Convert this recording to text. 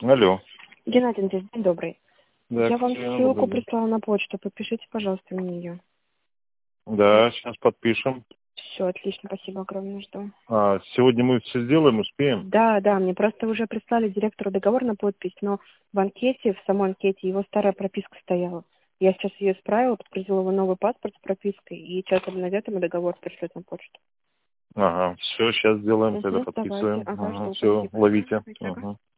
Алло. Геннадий Андреевич, день добрый. Да, Я вам Катерина, ссылку добрый день. прислала на почту. Подпишите, пожалуйста, мне ее. Да, сейчас подпишем. Все, отлично, спасибо огромное, жду. Сегодня мы все сделаем, успеем? Да, мне просто уже прислали директору договор на подпись, но в анкете, в самой анкете его старая прописка стояла. Я сейчас ее исправила, подтвердила его новый паспорт с пропиской, и сейчас обновят ему договор, пришлют на почту. Ага, все, сейчас сделаем, тогда Давайте. подписываем. Ага, Ага, жду, все, спасибо. ловите. Ага. Ага.